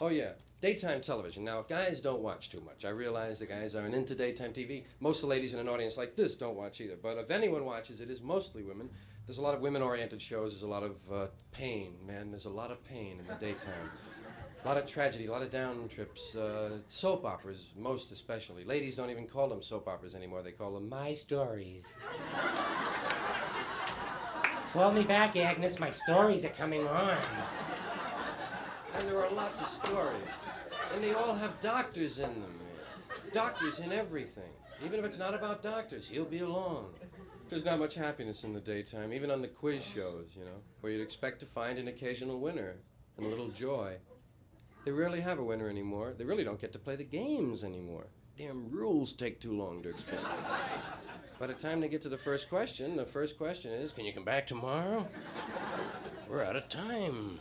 Oh, yeah. Daytime television. Now, guys don't watch too much. I realize the guys aren't into daytime TV. Most of the ladies in an audience like this don't watch either. But if anyone watches, it is mostly women. There's a lot of women-oriented shows. There's a lot of pain, man. There's a lot of pain in the daytime. A lot of tragedy, a lot of down trips. Soap operas, most especially. Ladies don't even call them soap operas anymore. They call them My Stories. Call me back, Agnes. My stories are coming on. And there are lots of stories. And they all have doctors in them, man. Doctors in everything. Even if it's not about doctors, he'll be along. There's not much happiness in the daytime, even on the quiz shows, you know, where you'd expect to find an occasional winner and a little joy. They rarely have a winner anymore. They really don't get to play the games anymore. Damn rules take too long to explain. By the time they get to the first question is, can you come back tomorrow? We're out of time.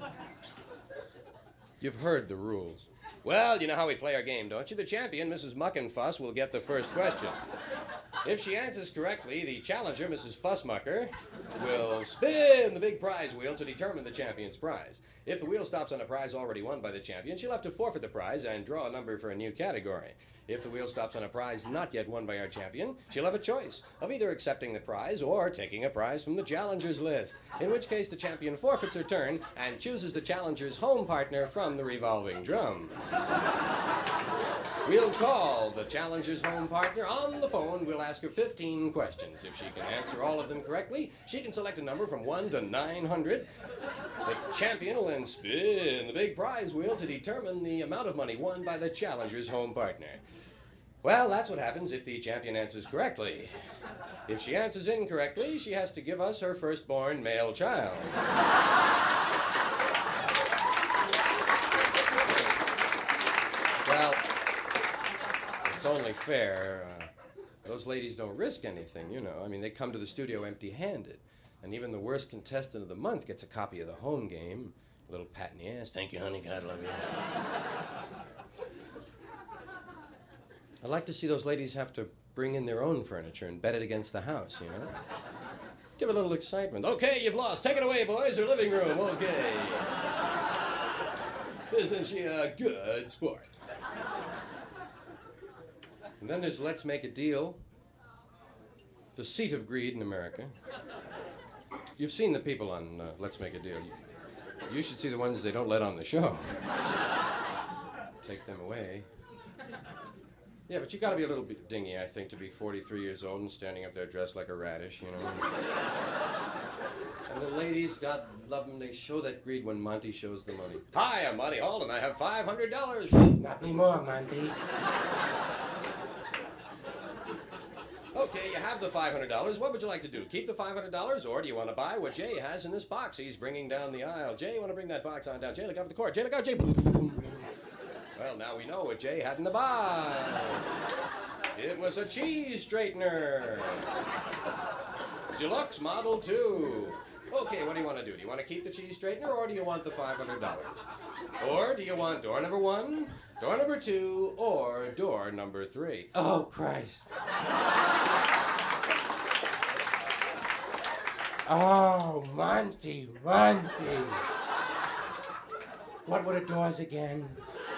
You've heard the rules. Well, you know how we play our game, don't you? The champion, Mrs. Muckenfuss, will get the first question. If she answers correctly, the challenger, Mrs. Fussmucker, will spin the big prize wheel to determine the champion's prize. If the wheel stops on a prize already won by the champion, she'll have to forfeit the prize and draw a number for a new category. If the wheel stops on a prize not yet won by our champion, she'll have a choice of either accepting the prize or taking a prize from the challenger's list, in which case the champion forfeits her turn and chooses the challenger's home partner from the revolving drum. We'll call the challenger's home partner on the phone. We'll ask her 15 questions. If she can answer all of them correctly, she can select a number from 1 to 900. The champion will then spin the big prize wheel to determine the amount of money won by the challenger's home partner. Well, that's what happens if the champion answers correctly. If she answers incorrectly, she has to give us her firstborn male child. Well, it's only fair. Those ladies don't risk anything, you know. I mean, they come to the studio empty-handed. And even the worst contestant of the month gets a copy of the home game. A little pat in the ass. Thank you, honey. God love you. I'd like to see those ladies have to bring in their own furniture and bet it against the house, you know? Give a little excitement. Okay, you've lost. Take it away, boys. Her living room. Okay. Isn't she a good sport? And then there's Let's Make a Deal, the seat of greed in America. You've seen the people on Let's Make a Deal. You should see the ones they don't let on the show. Take them away. Yeah, but you gotta be a little bit dingy, I think, to be 43 years old and standing up there dressed like a radish, you know. And the ladies, God love them, they show that greed when Monty shows the money. Hi, I'm Monty Holden. I have $500. Not anymore, Monty. Okay, you have the $500. What would you like to do? Keep the $500, or do you want to buy what Jay has in this box? He's bringing down the aisle. Jay, you want to bring that box on down? Jay, look out for the court. Jay, look out, Jay. Well, now we know what Jay had in the box. It was a cheese straightener. Deluxe Model 2. Okay, what do you want to do? Do you want to keep the cheese straightener, or do you want the $500? Or do you want door number 1, door number 2, or door number 3? Oh, Christ. Oh, Monty. What were the doors again?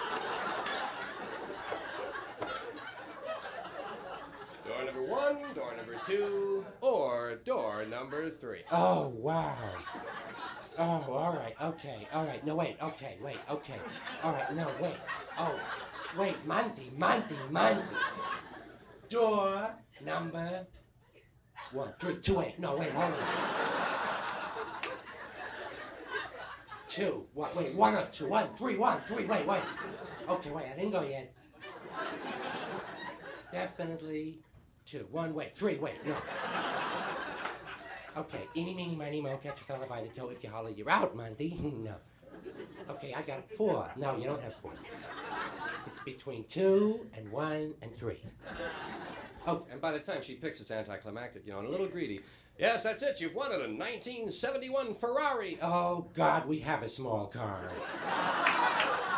Door number 1, door number 2, or door number 3. Oh, wow. Oh, all right, okay, all right. No, wait, okay. All right, no, wait. Oh, wait, Monty. Door number 1, 3, 2, 8. No, wait, hold on. 2. What? Wait, 1 or 2? 1, 3, 1, 3. Wait. Okay, wait, I didn't go yet. Definitely 2. 1, wait. 3, wait, no. Okay, eeny, meeny, miny, moe, catch a fella by the toe. If you holler, you're out, Monty. No. Okay, I got 4. No, you don't have 4. It's between 2 and 1 and 3. Oh, and by the time she picks, it's anticlimactic, you know, and a little greedy. Yes, that's it. You've won it, a 1971 Ferrari. Oh, God, we have a small car.